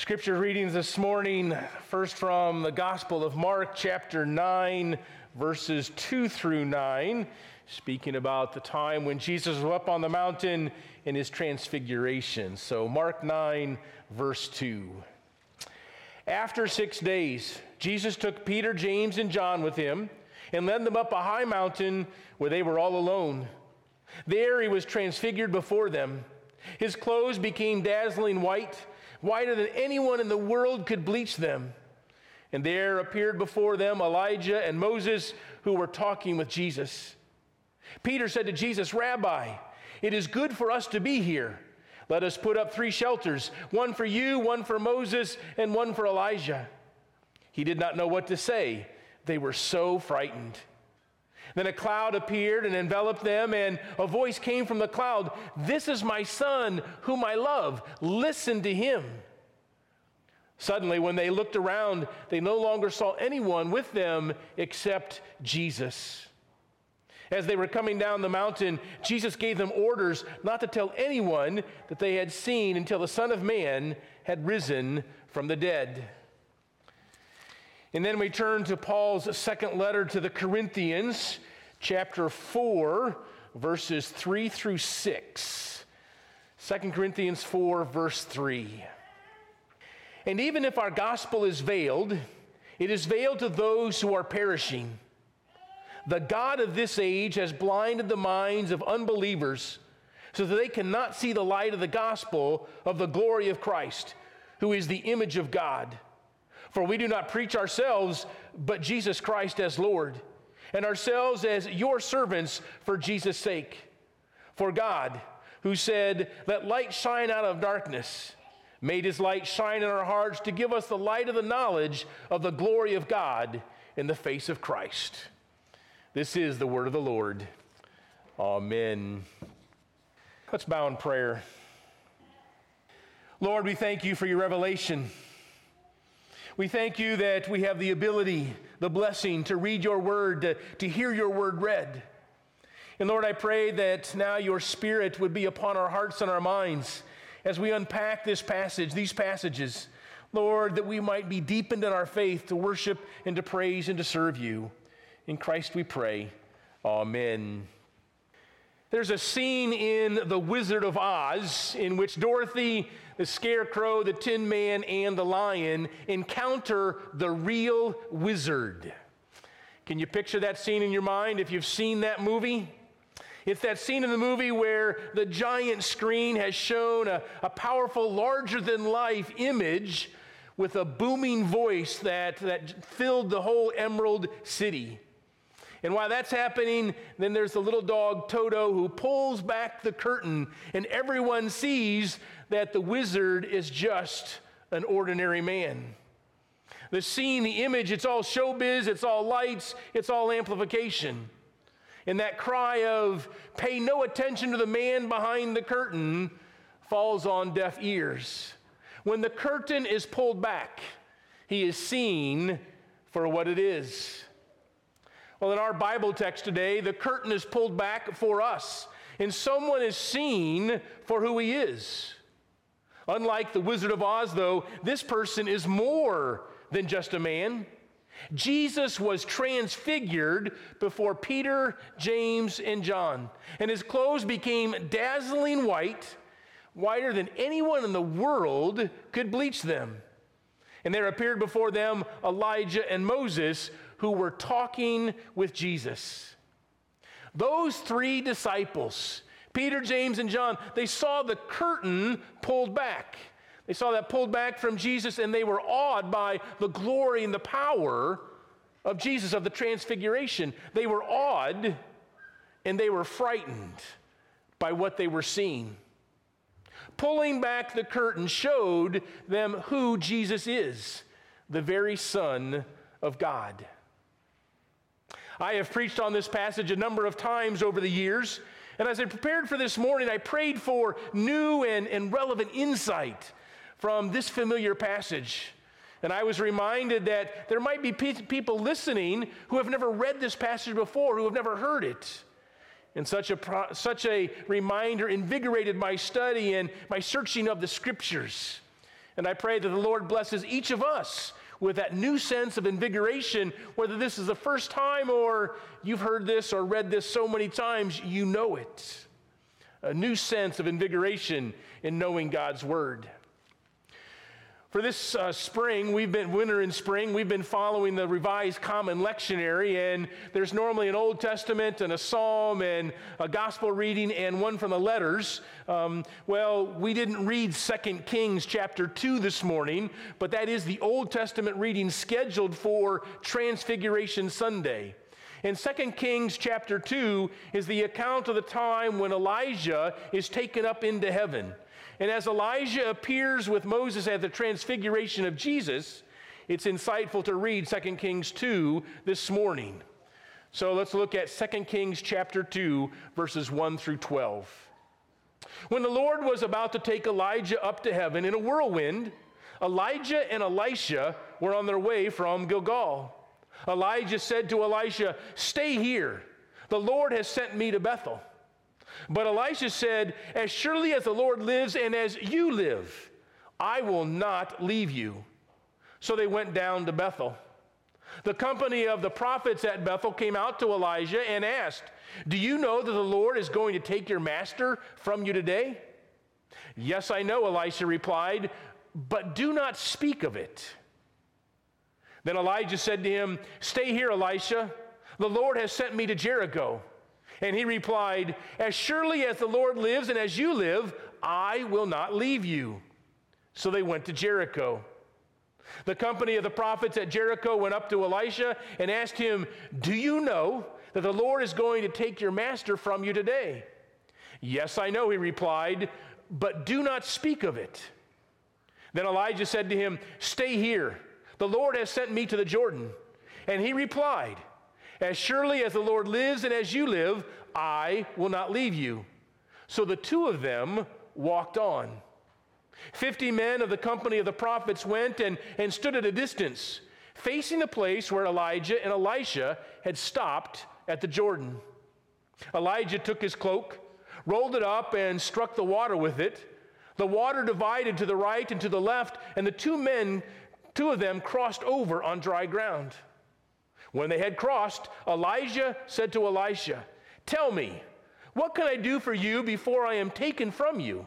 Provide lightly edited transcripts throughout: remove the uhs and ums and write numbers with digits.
Scripture readings this morning, first from the Gospel of Mark, chapter 9, verses 2 through 9, speaking about the time when Jesus was up on the mountain in his transfiguration. So Mark 9, verse 2. After 6 days, Jesus took Peter, James, and John with him and led them up a high mountain where they were all alone. There he was transfigured before them. His clothes became dazzling white, whiter than anyone in the world could bleach them. And there appeared before them Elijah and Moses, who were talking with Jesus. Peter said to Jesus, "Rabbi, it is good for us to be here. Let us put up 3 shelters, one for you, one for Moses, and one for Elijah." He did not know what to say. They were so frightened. Then a cloud appeared and enveloped them, and a voice came from the cloud, "This is my son, whom I love. Listen to him." Suddenly, when they looked around, they no longer saw anyone with them except Jesus. As they were coming down the mountain, Jesus gave them orders not to tell anyone that they had seen until the Son of Man had risen from the dead. And then we turn to Paul's second letter to the Corinthians, chapter 4, verses 3 through 6. 2 Corinthians 4, verse 3. "And even if our gospel is veiled, it is veiled to those who are perishing. The God of this age has blinded the minds of unbelievers so that they cannot see the light of the gospel of the glory of Christ, who is the image of God. For we do not preach ourselves, but Jesus Christ as Lord, and ourselves as your servants for Jesus' sake. For God, who said, 'Let light shine out of darkness,' made his light shine in our hearts to give us the light of the knowledge of the glory of God in the face of Christ." This is the word of the Lord. Amen. Let's bow in prayer. Lord, we thank you for your revelation. We thank you that we have the ability, the blessing to read your word, to hear your word read. And Lord, I pray that now your Spirit would be upon our hearts and our minds as we unpack this passage, these passages. Lord, that we might be deepened in our faith to worship and to praise and to serve you. In Christ we pray. Amen. There's a scene in The Wizard of Oz in which Dorothy, the Scarecrow, the Tin Man, and the Lion encounter the real wizard. Can you picture that scene in your mind if you've seen that movie? It's that scene in the movie where the giant screen has shown a powerful, larger-than-life image with a booming voice that filled the whole Emerald City. And while that's happening, then there's the little dog Toto who pulls back the curtain, and everyone sees that the wizard is just an ordinary man. The scene, the image, it's all showbiz, it's all lights, it's all amplification. And that cry of, "Pay no attention to the man behind the curtain," falls on deaf ears. When the curtain is pulled back, he is seen for what it is. Well, in our Bible text today, the curtain is pulled back for us, and someone is seen for who he is. Unlike the Wizard of Oz, though, this person is more than just a man. Jesus was transfigured before Peter, James, and John, and his clothes became dazzling white, whiter than anyone in the world could bleach them. And there appeared before them Elijah and Moses, who were talking with Jesus. Those 3 disciples, Peter, James, and John, they saw the curtain pulled back. They saw that pulled back from Jesus, and they were awed by the glory and the power of Jesus, of the transfiguration. They were awed, and they were frightened by what they were seeing. Pulling back the curtain showed them who Jesus is, the very Son of God. I have preached on this passage a number of times over the years, and as I prepared for this morning, I prayed for new and relevant insight from this familiar passage. And I was reminded that there might be people listening who have never read this passage before, who have never heard it. And such a reminder invigorated my study and my searching of the Scriptures. And I pray that the Lord blesses each of us with that new sense of invigoration, whether this is the first time or you've heard this or read this so many times, you know it. A new sense of invigoration in knowing God's Word. For this winter and spring, we've been following the Revised Common Lectionary, and there's normally an Old Testament and a Psalm and a Gospel reading and one from the letters. We didn't read 2 Kings chapter 2 this morning, but that is the Old Testament reading scheduled for Transfiguration Sunday. And 2 Kings chapter 2 is the account of the time when Elijah is taken up into heaven. And as Elijah appears with Moses at the transfiguration of Jesus, it's insightful to read 2 Kings 2 this morning. So let's look at 2 Kings chapter 2, verses 1 through 12. When the Lord was about to take Elijah up to heaven in a whirlwind, Elijah and Elisha were on their way from Gilgal. Elijah said to Elisha, "Stay here. The Lord has sent me to Bethel." But Elisha said, "As surely as the Lord lives and as you live, I will not leave you." So they went down to Bethel. The company of the prophets at Bethel came out to Elijah and asked, "Do you know that the Lord is going to take your master from you today?" "Yes, I know," Elisha replied, "but do not speak of it." Then Elijah said to him, "Stay here, Elisha. The Lord has sent me to Jericho." And he replied, "As surely as the Lord lives and as you live, I will not leave you." So they went to Jericho. The company of the prophets at Jericho went up to Elisha and asked him, "Do you know that the Lord is going to take your master from you today?" "Yes, I know," he replied, "but do not speak of it." Then Elijah said to him, "Stay here. The Lord has sent me to the Jordan." And he replied, "As surely as the Lord lives and as you live, I will not leave you." So the two of them walked on. 50 men of the company of the prophets went and stood at a distance, facing the place where Elijah and Elisha had stopped at the Jordan. Elijah took his cloak, rolled it up, and struck the water with it. The water divided to the right and to the left, and the two of them crossed over on dry ground. When they had crossed, Elijah said to Elisha, "Tell me, what can I do for you before I am taken from you?"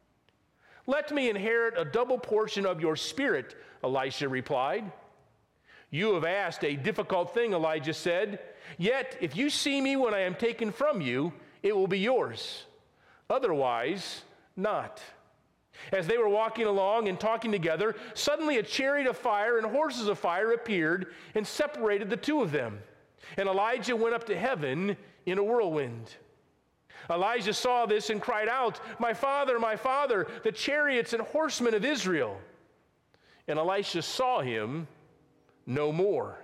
"Let me inherit a double portion of your spirit," Elisha replied. "You have asked a difficult thing," Elijah said. "Yet if you see me when I am taken from you, it will be yours. Otherwise, not." As they were walking along and talking together, suddenly a chariot of fire and horses of fire appeared and separated the two of them. And Elijah went up to heaven in a whirlwind. Elijah saw this and cried out, my father, the chariots and horsemen of Israel." And Elisha saw him no more.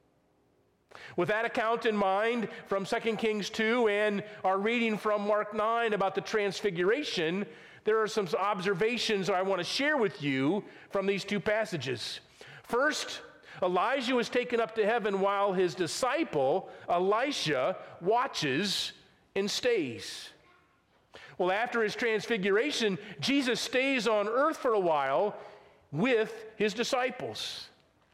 With that account in mind from 2 Kings 2 and our reading from Mark 9 about the Transfiguration, there are some observations I want to share with you from these two passages. First, Elijah was taken up to heaven while his disciple, Elisha, watches and stays. Well, after his transfiguration, Jesus stays on earth for a while with his disciples.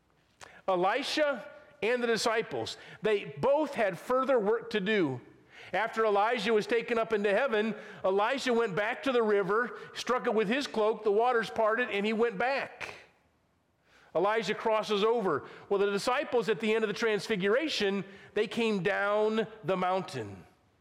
Elisha and the disciples, they both had further work to do. After Elijah was taken up into heaven, Elisha went back to the river, struck it with his cloak, the waters parted, and he went back. Elijah crosses over. Well, the disciples at the end of the transfiguration, they came down the mountain.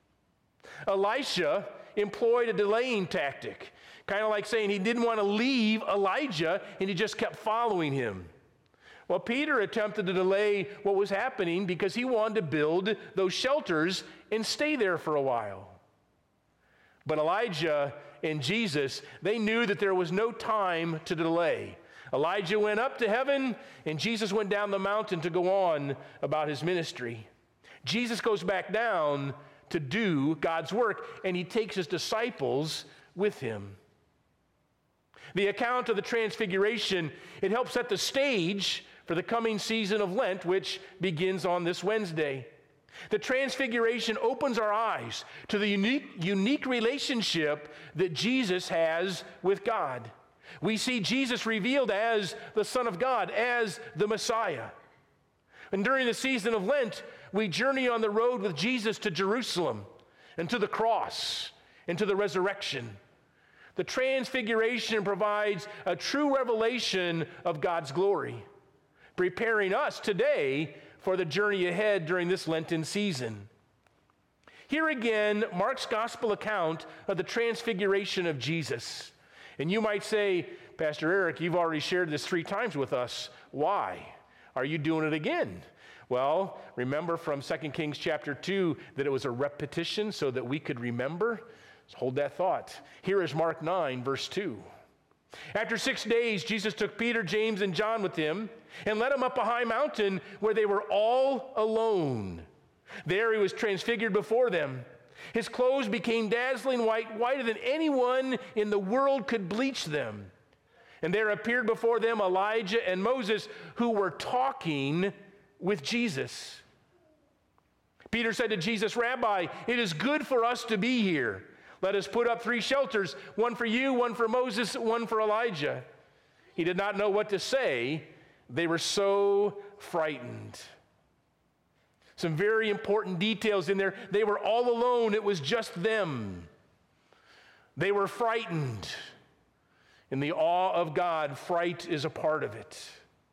Elisha employed a delaying tactic, kind of like saying he didn't want to leave Elijah, and he just kept following him. Well, Peter attempted to delay what was happening because he wanted to build those shelters and stay there for a while. But Elijah and Jesus, they knew that there was no time to delay. Elijah went up to heaven, and Jesus went down the mountain to go on about his ministry. Jesus goes back down to do God's work, and he takes his disciples with him. The account of the Transfiguration, it helps set the stage for the coming season of Lent, which begins on this Wednesday. The Transfiguration opens our eyes to the unique relationship that Jesus has with God. We see Jesus revealed as the Son of God, as the Messiah. And during the season of Lent, we journey on the road with Jesus to Jerusalem and to the cross and to the resurrection. The Transfiguration provides a true revelation of God's glory, preparing us today for the journey ahead during this Lenten season. Here again, Mark's gospel account of the Transfiguration of Jesus. And you might say, Pastor Eric, you've already shared this 3 times with us. Why? Are you doing it again? Well, remember from 2 Kings chapter 2 that it was a repetition so that we could remember? So hold that thought. Here is Mark 9, verse 2. After 6 days, Jesus took Peter, James, and John with him and led them up a high mountain where they were all alone. There he was transfigured before them. His clothes became dazzling white, whiter than anyone in the world could bleach them. And there appeared before them Elijah and Moses, who were talking with Jesus. Peter said to Jesus, Rabbi, it is good for us to be here. Let us put up 3 shelters, one for you, one for Moses, one for Elijah. He did not know what to say. They were so frightened. Some very important details in there. They were all alone. It was just them. They were frightened. In the awe of God, fright is a part of it.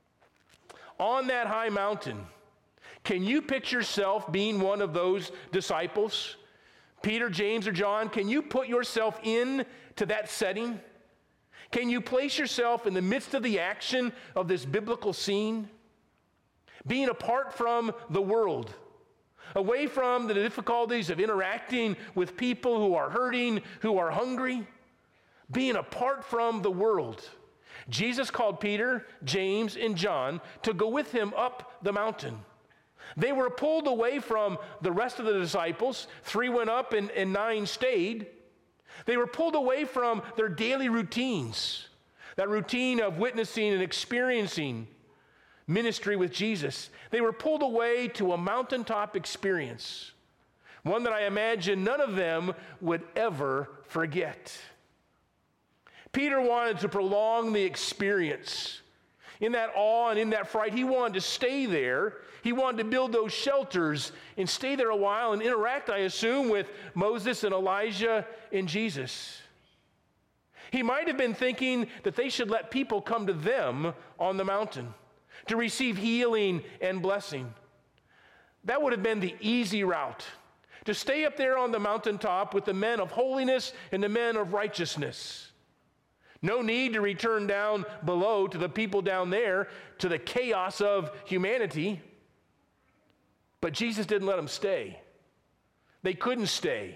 On that high mountain, can you picture yourself being one of those disciples? Peter, James, or John, can you put yourself in to that setting? Can you place yourself in the midst of the action of this biblical scene? Being apart from the world, away from the difficulties of interacting with people who are hurting, who are hungry, being apart from the world. Jesus called Peter, James, and John to go with him up the mountain. They were pulled away from the rest of the disciples. 3 went up and 9 stayed. They were pulled away from their daily routines, that routine of witnessing and experiencing ministry with Jesus. They were pulled away to a mountaintop experience, one that I imagine none of them would ever forget. Peter wanted to prolong the experience. In that awe and in that fright, he wanted to stay there. He wanted to build those shelters and stay there a while and interact, I assume, with Moses and Elijah and Jesus. He might have been thinking that they should let people come to them on the mountain to receive healing and blessing. That would have been the easy route, to stay up there on the mountaintop with the men of holiness and the men of righteousness. No need to return down below to the people down there, to the chaos of humanity. But Jesus didn't let them stay. They couldn't stay.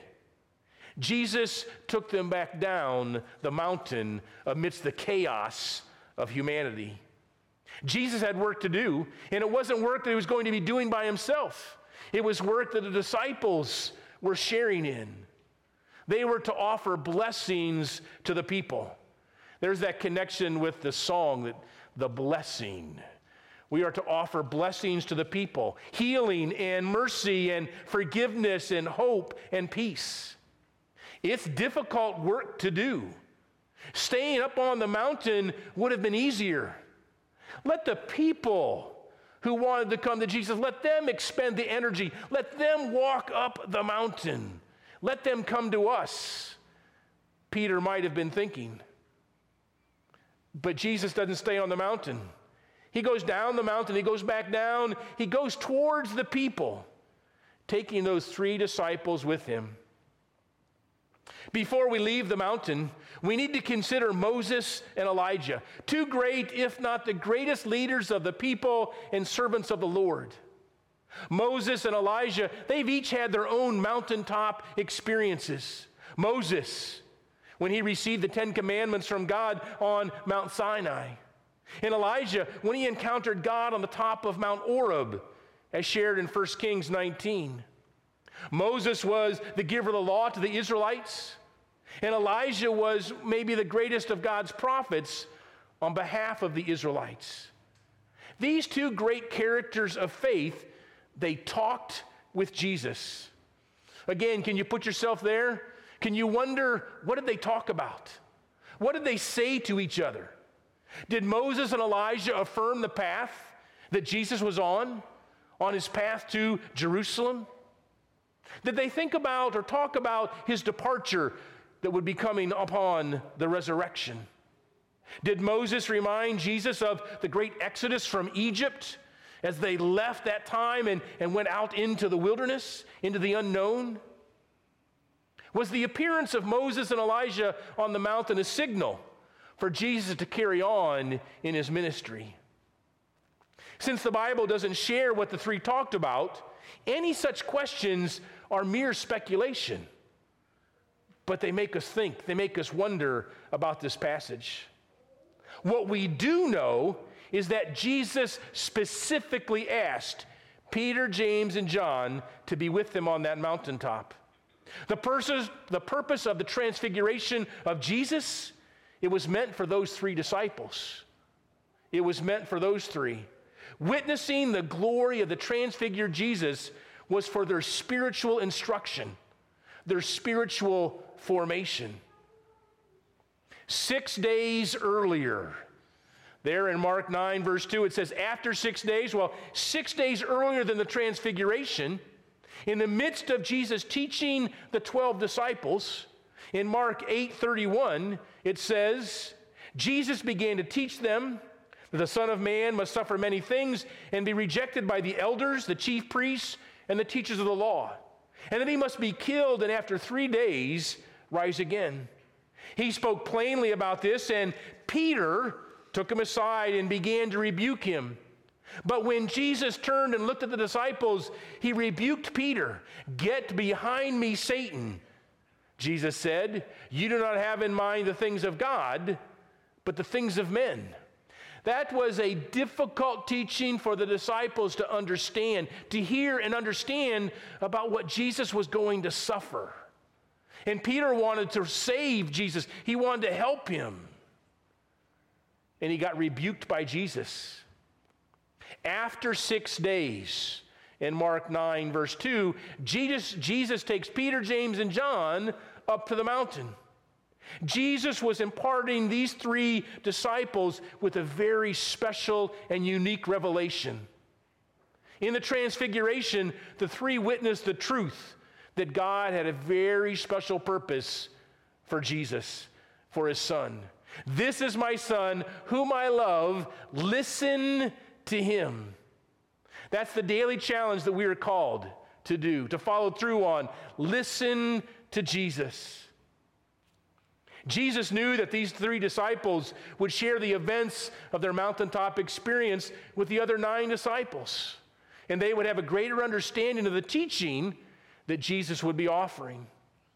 Jesus took them back down the mountain amidst the chaos of humanity. Jesus had work to do, and it wasn't work that he was going to be doing by himself. It was work that the disciples were sharing in. They were to offer blessings to the people. There's that connection with the song, that the blessing. We are to offer blessings to the people, healing and mercy and forgiveness and hope and peace. It's difficult work to do. Staying up on the mountain would have been easier. Let the people who wanted to come to Jesus, let them expend the energy. Let them walk up the mountain. Let them come to us. Peter might have been thinking. But Jesus doesn't stay on the mountain. He goes down the mountain. He goes back down. He goes towards the people, taking those 3 disciples with him. Before we leave the mountain, we need to consider Moses and Elijah, 2 great, if not the greatest leaders of the people and servants of the Lord. Moses and Elijah, they've each had their own mountaintop experiences. Moses, when he received the 10 commandments from God on Mount Sinai. And Elijah, when he encountered God on the top of Mount Oreb, as shared in 1 Kings 19. Moses was the giver of the law to the Israelites, and Elijah was maybe the greatest of God's prophets on behalf of the Israelites. These 2 great characters of faith, they talked with Jesus. Again, can you put yourself there? Can you wonder, what did they talk about? What did they say to each other? Did Moses and Elijah affirm the path that Jesus was on his path to Jerusalem? Did they think about or talk about his departure that would be coming upon the resurrection? Did Moses remind Jesus of the great exodus from Egypt as they left that time and went out into the wilderness, into the unknown? Was the appearance of Moses and Elijah on the mountain a signal for Jesus to carry on in his ministry? Since the Bible doesn't share what the three talked about, any such questions are mere speculation. But they make us think, they make us wonder about this passage. What we do know is that Jesus specifically asked Peter, James, and John to be with them on that mountaintop. The purpose of the transfiguration of Jesus, it was meant for those three disciples. It was meant for those three. Witnessing the glory of the transfigured Jesus was for their spiritual instruction, their spiritual formation. 6 days earlier, there in Mark 9, verse 2, it says, after 6 days, 6 days earlier than the transfiguration, in the midst of Jesus teaching the 12 disciples, in Mark 8:31, it says, Jesus began to teach them that the Son of Man must suffer many things and be rejected by the elders, the chief priests, and the teachers of the law, and that he must be killed and after 3 days rise again. He spoke plainly about this, and Peter took him aside and began to rebuke him. But when Jesus turned and looked at the disciples, he rebuked Peter. Get behind me, Satan, Jesus said. You do not have in mind the things of God, but the things of men. That was a difficult teaching for the disciples to understand, to hear and understand about what Jesus was going to suffer. And Peter wanted to save Jesus. He wanted to help him. And he got rebuked by Jesus. After 6 days, in Mark 9, verse 2, Jesus takes Peter, James, and John up to the mountain. Jesus was imparting these three disciples with a very special and unique revelation. In the transfiguration, the three witnessed the truth that God had a very special purpose for Jesus, for his son. This is my son, whom I love. Listen to him. That's the daily challenge that we are called to do, to follow through on. Listen to Jesus. Jesus knew that these three disciples would share the events of their mountaintop experience with the other 9 disciples, and they would have a greater understanding of the teaching that Jesus would be offering.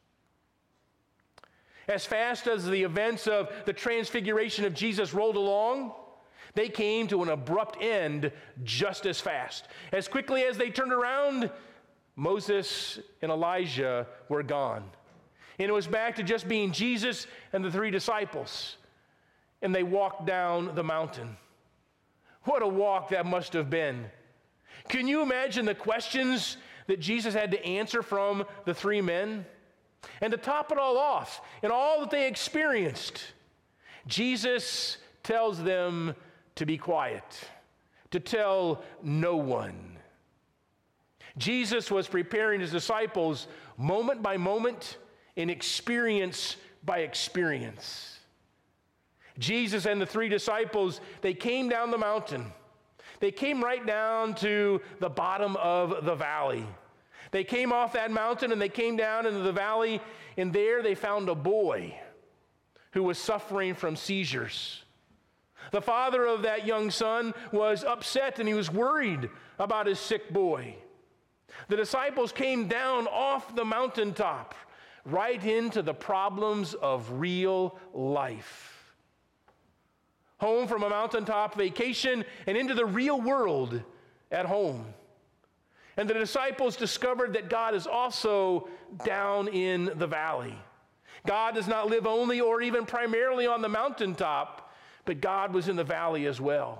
As fast as the events of the transfiguration of Jesus rolled along, they came to an abrupt end just as fast. As quickly as they turned around, Moses and Elijah were gone. And it was back to just being Jesus and the 3 disciples. And they walked down the mountain. What a walk that must have been. Can you imagine the questions that Jesus had to answer from the 3 men? And to top it all off, in all that they experienced, Jesus tells them to be quiet, to tell no one. Jesus was preparing his disciples moment by moment and experience by experience. Jesus and the 3 disciples, they came down the mountain. They came right down to the bottom of the valley. They came off that mountain and they came down into the valley, and there they found a boy who was suffering from seizures. The father of that young son was upset and he was worried about his sick boy. The disciples came down off the mountaintop right into the problems of real life. Home from a mountaintop vacation and into the real world at home. And the disciples discovered that God is also down in the valley. God does not live only or even primarily on the mountaintop, but God was in the valley as well.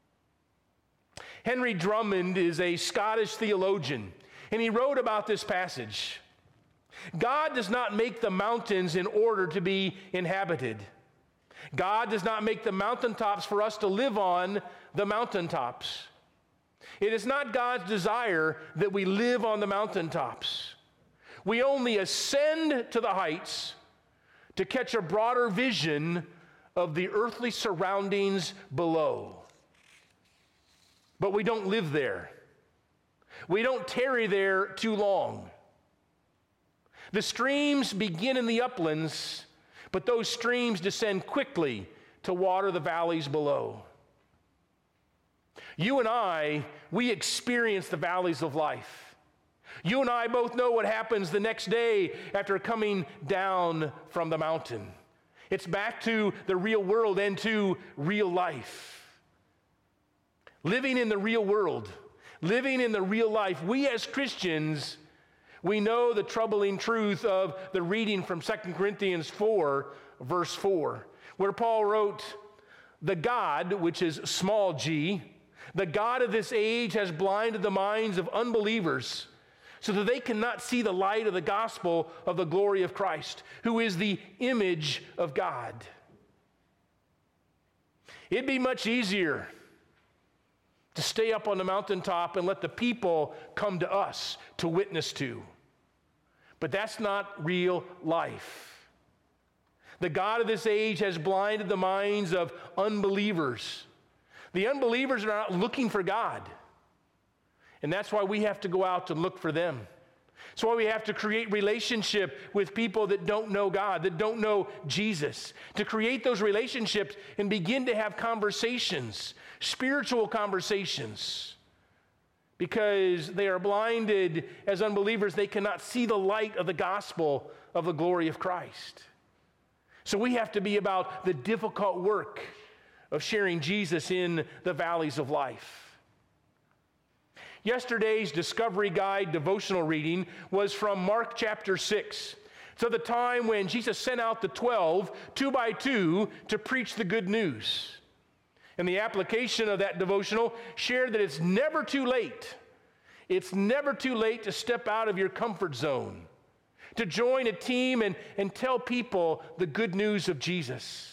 Henry Drummond is a Scottish theologian, and he wrote about this passage. God does not make the mountains in order to be inhabited. God does not make the mountaintops for us to live on the mountaintops. It is not God's desire that we live on the mountaintops. We only ascend to the heights to catch a broader vision of the earthly surroundings below. But we don't live there. We don't tarry there too long. The streams begin in the uplands, but those streams descend quickly to water the valleys below. You and I, we experience the valleys of life. You and I both know what happens the next day after coming down from the mountain. It's back to the real world and to real life. Living in the real world, living in the real life, we as Christians, we know the troubling truth of the reading from 2 Corinthians 4, verse 4, where Paul wrote, "The God," which is small g, "the God of this age has blinded the minds of unbelievers so that they cannot see the light of the gospel of the glory of Christ, who is the image of God." It'd be much easier to stay up on the mountaintop and let the people come to us to witness to. But that's not real life. The God of this age has blinded the minds of unbelievers. The unbelievers are not looking for God. And that's why we have to go out and look for them. That's why we have to create relationship with people that don't know God, that don't know Jesus. To create those relationships and begin to have conversations, spiritual conversations. Because they are blinded as unbelievers, they cannot see the light of the gospel of the glory of Christ. So we have to be about the difficult work of sharing Jesus in the valleys of life. Yesterday's Discovery Guide devotional reading was from Mark chapter 6. So the time when Jesus sent out the 12, 2 by 2, to preach the good news. And the application of that devotional shared that it's never too late. It's never too late to step out of your comfort zone, to join a team and tell people the good news of Jesus.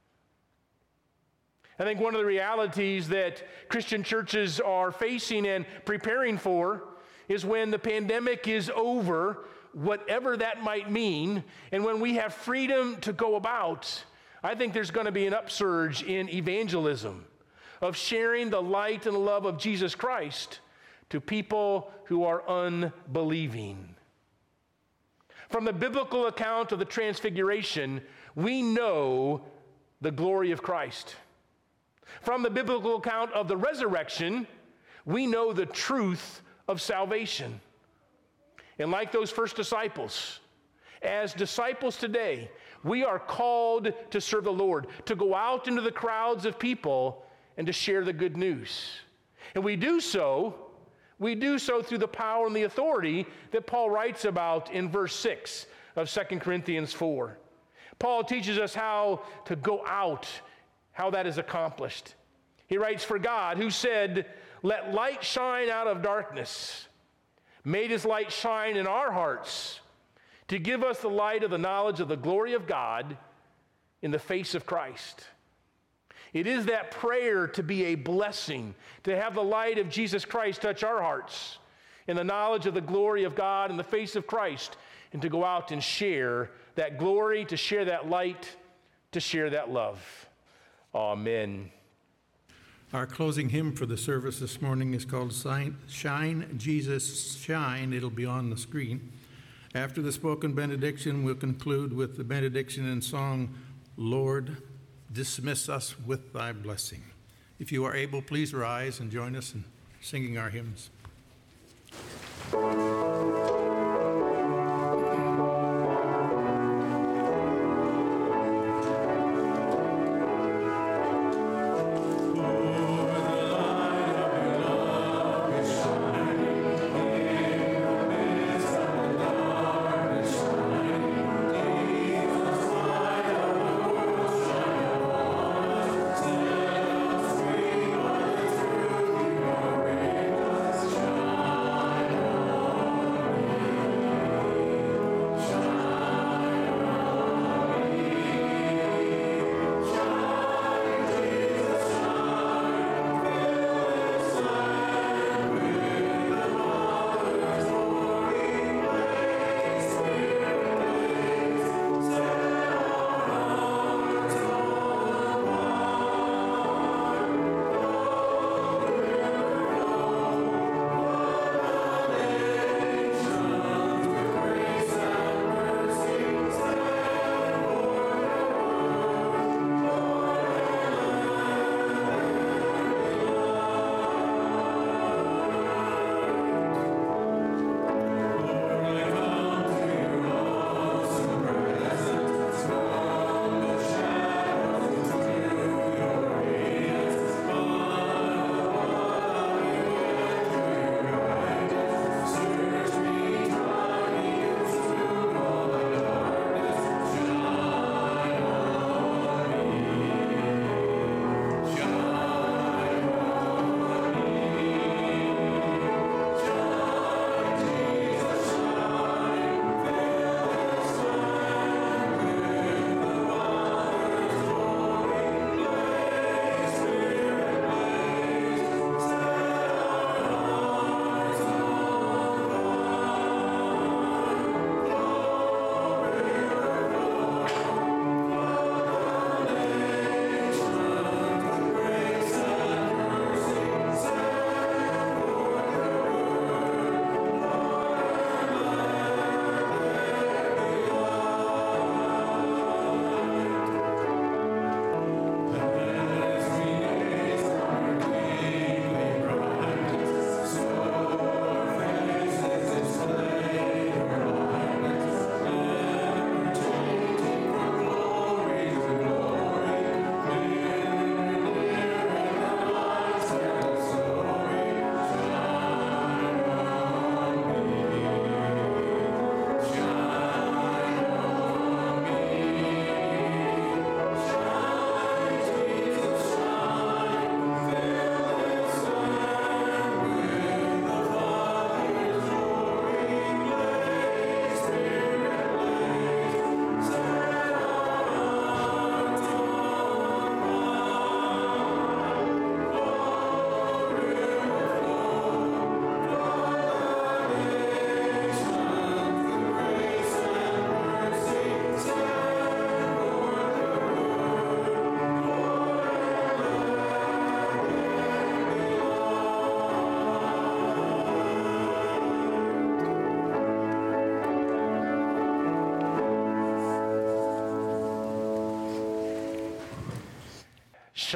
I think one of the realities that Christian churches are facing and preparing for is when the pandemic is over, whatever that might mean, and when we have freedom to go about, I think there's going to be an upsurge in evangelism, of sharing the light and love of Jesus Christ to people who are unbelieving. From the biblical account of the Transfiguration, we know the glory of Christ. From the biblical account of the resurrection, we know the truth of salvation. And like those first disciples, as disciples today, we are called to serve the Lord, to go out into the crowds of people and to share the good news. And we do so through the power and the authority that Paul writes about in verse 6 of 2 Corinthians 4. Paul teaches us how to go out, how that is accomplished. He writes, "For God, who said, 'Let light shine out of darkness,' made his light shine in our hearts to give us the light of the knowledge of the glory of God in the face of Christ." It is that prayer to be a blessing, to have the light of Jesus Christ touch our hearts in the knowledge of the glory of God in the face of Christ, and to go out and share that glory, to share that light, to share that love. Amen. Our closing hymn for the service this morning is called Shine, Jesus, Shine. It'll be on the screen. After the spoken benediction, we'll conclude with the benediction and song, "Lord, dismiss us with thy blessing." If you are able, please rise and join us in singing our hymns.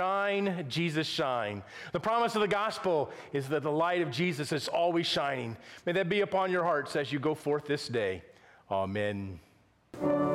Shine, Jesus, shine. The promise of the gospel is that the light of Jesus is always shining. May that be upon your hearts as you go forth this day. Amen.